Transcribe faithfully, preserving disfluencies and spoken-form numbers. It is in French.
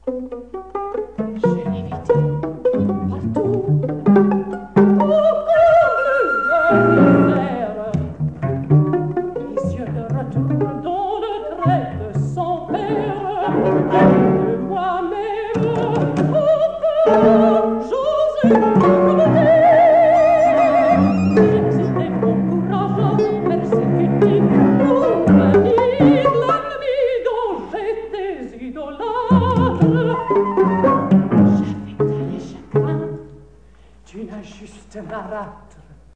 Je l'évitais partout. Les yeux de retour dans le trait de son père, de moi-même, oh, j'osais commenter. J'excitais mon courage persécutif pour bannir l'ennemi dont j'étais idolâtre. J'avais taillé chacun d'une injuste narate.